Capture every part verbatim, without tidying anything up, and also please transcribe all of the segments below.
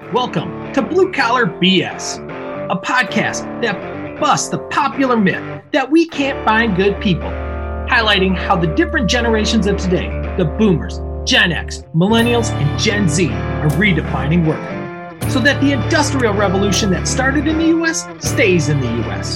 Welcome to Blue Collar B S, a podcast that busts the popular myth that we can't find good people, highlighting how the different generations of today, the boomers, Gen X, millennials, and Gen Z, are redefining work, so that the industrial revolution that started in the U S stays in the U S.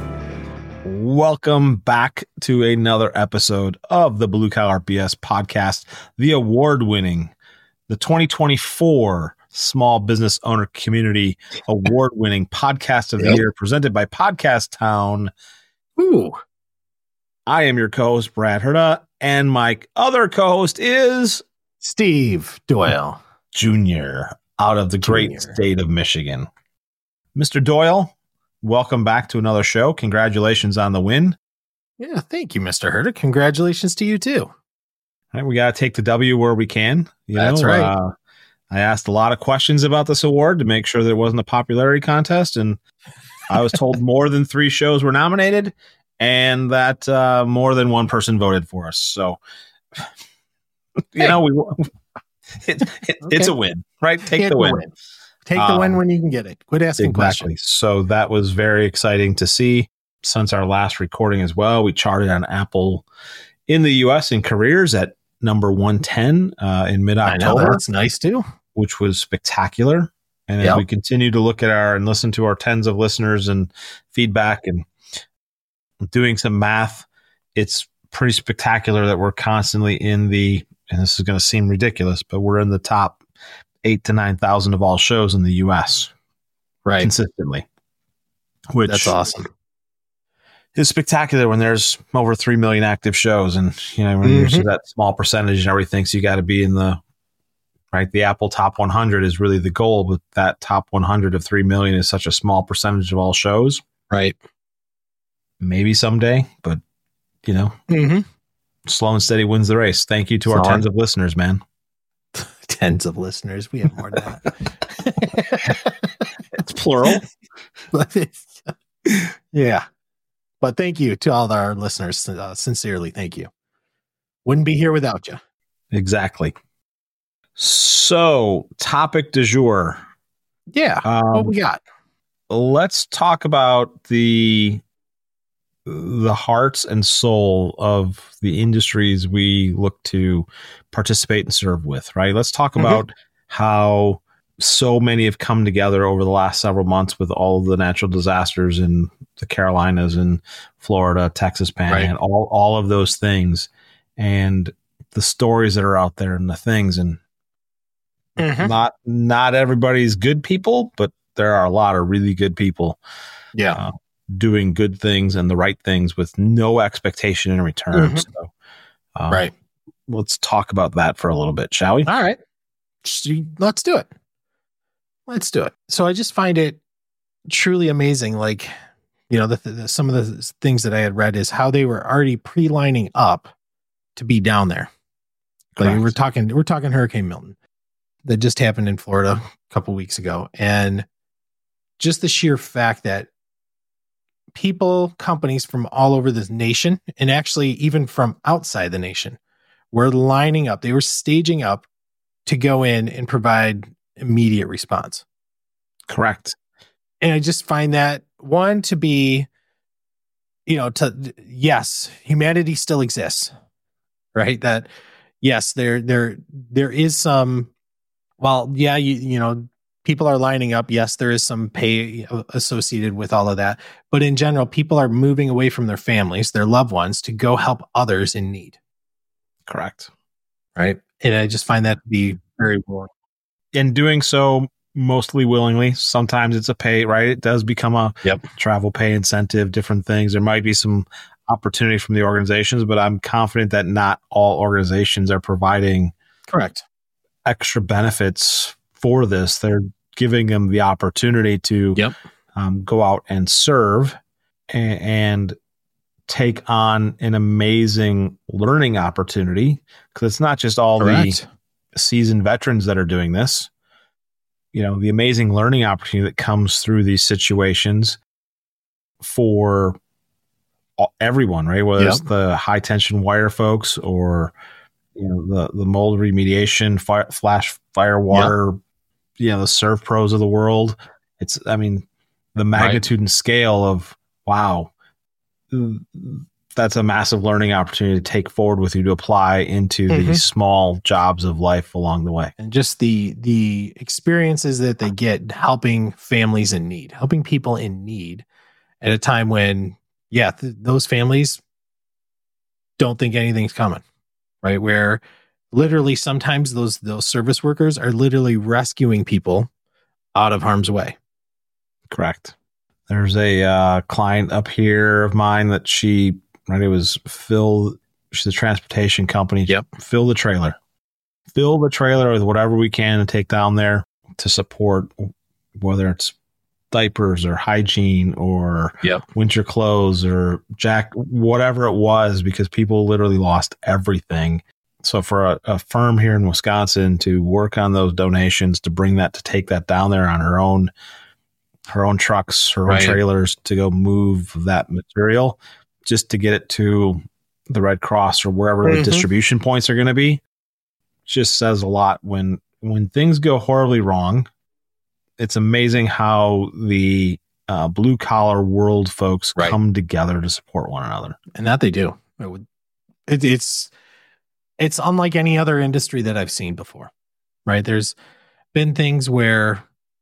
Welcome back to another episode of the Blue Collar B S podcast, the award-winning, the twenty twenty-four Small Business Owner Community award-winning podcast of the yep. year, presented by Podcast Town. Ooh. I am your co-host, Brad Herda, and my other co-host is Steve Doyle Junior out of the Junior. Great state of Michigan. Mister Doyle, welcome back to another show. Congratulations on the win. Yeah, thank you, Mister Herda. Congratulations to you too. All right, we got to take the W where we can. You That's know, right. Uh, I asked a lot of questions about this award to make sure that it wasn't a popularity contest, and I was told more than three shows were nominated and that uh, more than one person voted for us. So, you hey. know, we it, it, okay. it's a win, right? Take, Take the win. win. Take um, the win when you can get it. Quit asking exactly. questions. So that was very exciting to see. Since our last recording as well, we charted on Apple in the U S in careers at number one ten uh, in mid-October. I know, that's nice too. Which was spectacular. And yep. as we continue to look at our and listen to our tens of listeners and feedback and doing some math, it's pretty spectacular that we're constantly in the, and this is going to seem ridiculous, but we're in the top eight to nine thousand of all shows in the U S. Right. Consistently. Which that's awesome. It's spectacular when there's over three million active shows, and you know when mm-hmm. you're that small percentage and everything, so you got to be in the right. The Apple top one hundred is really the goal, but that top one hundred of three million is such a small percentage of all shows. Right. Maybe someday, but you know, mm-hmm. slow and steady wins the race. Thank you to so our tens of listeners, man. Tens of listeners. We have more than that. It's plural. Yeah. But thank you to all our listeners. Uh, sincerely, thank you. Wouldn't be here without you. Exactly. So, topic du jour. Yeah. Um, what we got? Let's talk about the the hearts and soul of the industries we look to participate and serve with, right? Let's talk mm-hmm. about how so many have come together over the last several months with all of the natural disasters in the Carolinas and Florida, Texas Panhandle, right. all, all of those things, and the stories that are out there and the things. And mm-hmm. not, not everybody's good people, but there are a lot of really good people yeah, uh, doing good things and the right things with no expectation in return. Mm-hmm. So, um, right. Let's talk about that for a little bit, shall we? All right. Let's do it. Let's do it. So I just find it truly amazing. Like, you know, the, the, some of the things that I had read is how they were already pre-lining up to be down there. Correct. Like we're talking, we're talking Hurricane Milton that just happened in Florida a couple weeks ago. And just the sheer fact that people, companies from all over this nation, and actually even from outside the nation, were lining up. They were staging up to go in and provide immediate response. Correct. And I just find that one to be, you know, to yes, humanity still exists, right? That yes, there, there, there is some, well, yeah, you, you know, people are lining up. Yes, there is some pay associated with all of that, but in general, people are moving away from their families, their loved ones, to go help others in need. Correct. Right. And I just find that to be very rewarding. In doing so mostly willingly. Sometimes it's a pay, right? It does become a yep. travel pay incentive, different things. There might be some opportunity from the organizations, but I'm confident that not all organizations are providing correct extra benefits for this. They're giving them the opportunity to yep. um, go out and serve and, and take on an amazing learning opportunity, because it's not just all correct. the seasoned veterans that are doing this. You know, the amazing learning opportunity that comes through these situations for everyone, right? Whether yep. it's the high tension wire folks or, you know, the, the mold remediation, fire, flash, fire, water, yep. you know, the Surf Pros of the world. It's, I mean, the magnitude right. and scale of, wow, that's a massive learning opportunity to take forward with you to apply into mm-hmm. these small jobs of life along the way. And just the the experiences that they get helping families in need, helping people in need at a time when, yeah, th- those families don't think anything's coming, right? Where literally sometimes those those service workers are literally rescuing people out of harm's way. Correct. There's a uh, client up here of mine that she, right, it was fill, she's a transportation company. Yep. Fill the trailer. Fill the trailer with whatever we can to take down there to support, whether it's diapers or hygiene or yep. winter clothes or jack, whatever it was, because people literally lost everything. So for a, a firm here in Wisconsin to work on those donations, to bring that, to take that down there on her own, her own trucks, her right. own trailers, to go move that material just to get it to the Red Cross or wherever mm-hmm. the distribution points are going to be, just says a lot. When, when things go horribly wrong, it's amazing how the uh, blue collar world folks right. come together to support one another. And that they do. It would, it, it's, it's unlike any other industry that I've seen before, right? There's been things where,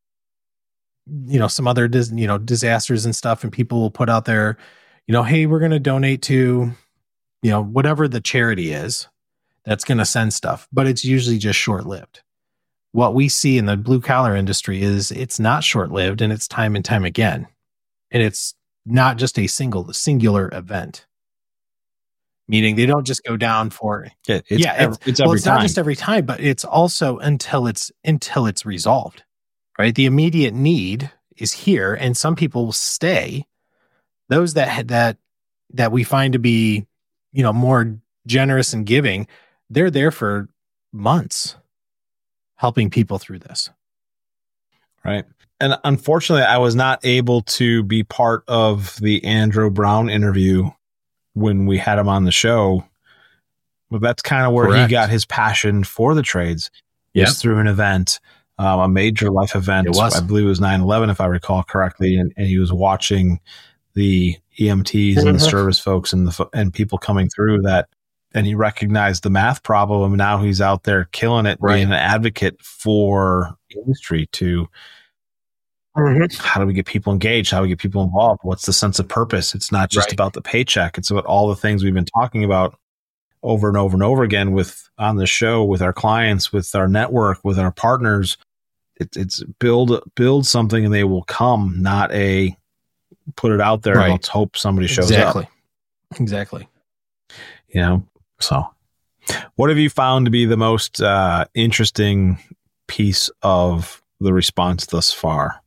you know, some other, dis, you know, disasters and stuff, and people will put out there, you know, hey, we're going to donate to, you know, whatever the charity is that's going to send stuff, but it's usually just short lived. What we see in the blue collar industry is it's not short lived, and it's time and time again. And it's not just a single, singular event. Meaning they don't just go down for yeah, it's, yeah, every, it's every well, it's time. Not just every time, but it's also until it's until it's resolved, right? The immediate need is here, and some people will stay. Those that that that we find to be, you know, more generous and giving, they're there for months, helping people through this. Right. And unfortunately, I was not able to be part of the Andrew Brown interview when we had him on the show. But that's kind of where Correct. He got his passion for the trades. Yep. Was through an event, um, a major life event. It was. I believe it was nine eleven, if I recall correctly. And, and he was watching the E M Ts and the service folks and the and people coming through that. And he recognized the math problem. And now he's out there killing it, right. being an advocate for industry to mm-hmm. how do we get people engaged? How do we get people involved? What's the sense of purpose? It's not just right. about the paycheck. It's about all the things we've been talking about over and over and over again with on the show, with our clients, with our network, with our partners. It, it's build, build something and they will come, not a put it out there. Right. And let's hope somebody shows exactly. up. Exactly. You know? So what have you found to be the most uh, interesting piece of the response thus far?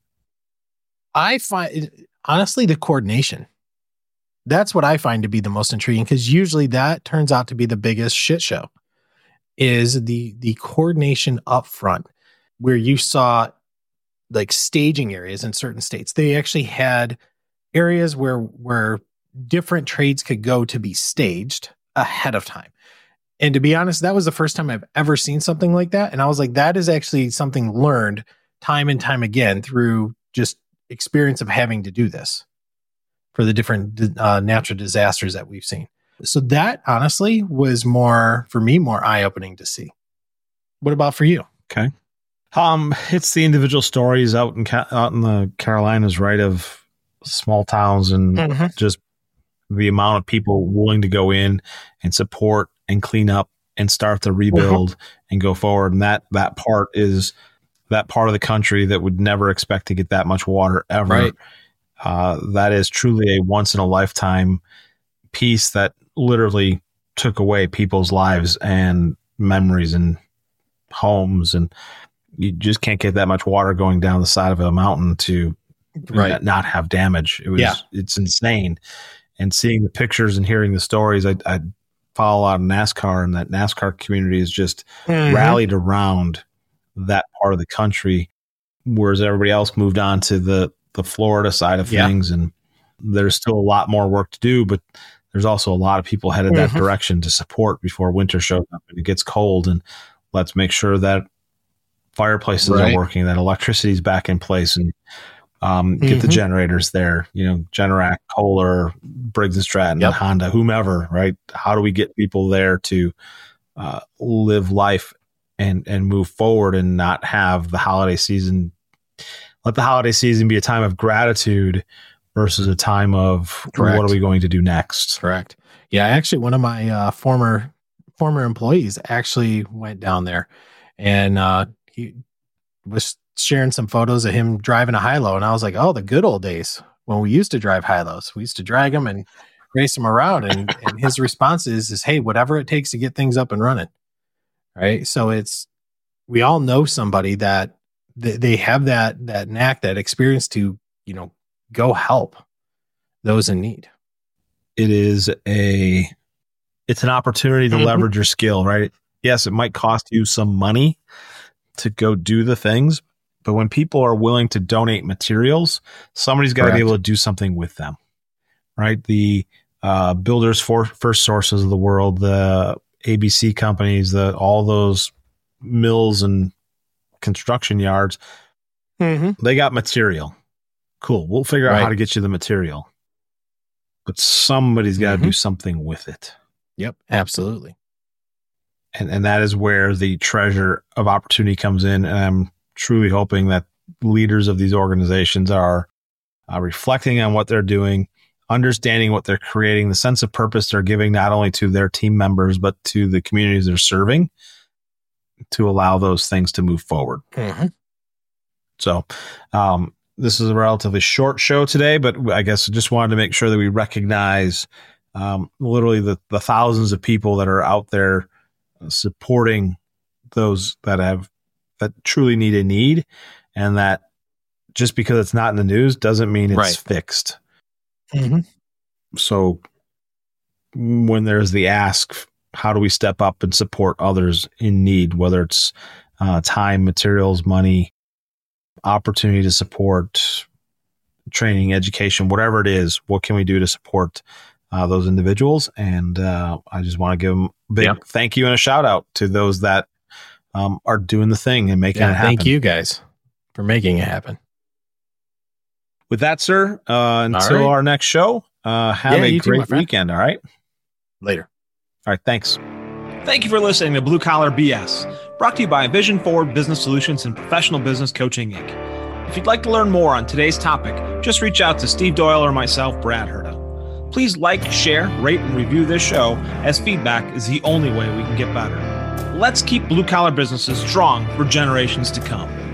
I find, honestly, the coordination. That's what I find to be the most intriguing, because usually that turns out to be the biggest shit show, is the the coordination up front, where you saw like staging areas in certain states. They actually had areas where where different trades could go to be staged ahead of time. And to be honest, that was the first time I've ever seen something like that. And I was like, that is actually something learned time and time again through just experience of having to do this for the different uh, natural disasters that we've seen. So that honestly was more, for me, more eye-opening to see. What about for you? Okay. Um, it's the individual stories out in out in the Carolinas, right, of small towns and mm-hmm. just the amount of people willing to go in and support and clean up and start the rebuild mm-hmm. and go forward. And that that part is that part of the country that would never expect to get that much water ever. Right. Uh, that is truly a once in a lifetime piece that literally took away people's lives and memories and homes. And you just can't get that much water going down the side of a mountain to right. not have damage. It was, yeah. it's insane. And seeing the pictures and hearing the stories, I, I follow a lot of NASCAR, and that NASCAR community is just mm-hmm. rallied around that part of the country, whereas everybody else moved on to the, the Florida side of yeah. things. And there's still a lot more work to do, but there's also a lot of people headed mm-hmm. that direction to support before winter shows up and it gets cold. And let's make sure that fireplaces Right. are working, that electricity's back in place, and um, get Mhm. the generators there. You know, Generac, Kohler, Briggs and Stratton, Yep. Honda, whomever. Right? How do we get people there to uh, live life and and move forward and not have the holiday season? Let the holiday season be a time of gratitude versus a time of Correct. what are we going to do next? Correct. Yeah, actually, one of my uh, former former employees actually went down there, and uh, he was sharing some photos of him driving a high-low, and I was like, "Oh, the good old days when we used to drive high-lows. We used to drag them and race them around." And and his response is, "Is hey, whatever it takes to get things up and running." Right. So it's we all know somebody that th- they have that that knack, that experience to you know go help those in need. It is a it's an opportunity to Mhm. leverage your skill, right? Yes, it might cost you some money to go do the things, but when people are willing to donate materials, somebody's got to be Correct. able to do something with them, right? The uh, builders for first sources of the world, the A B C companies, the all those mills and construction yards, Mm-hmm. they got material. Cool. We'll figure out Right. how to get you the material, but somebody's got to Mhm. do something with it. Yep. Absolutely. And, and that is where the treasure of opportunity comes in. And I'm truly hoping that leaders of these organizations are uh, reflecting on what they're doing, understanding what they're creating, the sense of purpose they're giving not only to their team members, but to the communities they're serving, to allow those things to move forward. Mm-hmm. So, um, this is a relatively short show today, but I guess I just wanted to make sure that we recognize um, literally the, the thousands of people that are out there supporting those that have that truly need a need, and that just because it's not in the news doesn't mean it's Right. fixed. Mm-hmm. So when there's the ask, how do we step up and support others in need, whether it's uh, time, materials, money, opportunity to support, training, education, whatever it is, what can we do to support uh, those individuals? And uh, I just want to give them a big Yep. thank you and a shout out to those that um, are doing the thing and making Yeah, it happen. thank you guys for making it happen. With that, sir, uh, until right. our next show, uh, have Yeah, a you too, my great friend. weekend. All right. Later. All right. Thanks. Thank you for listening to Blue Collar B S, brought to you by Vision Forward Business Solutions and Professional Business Coaching, Incorporated. If you'd like to learn more on today's topic, just reach out to Steve Doyle or myself, Brad Herta. Please like, share, rate, and review this show, as feedback is the only way we can get better. Let's keep blue collar businesses strong for generations to come.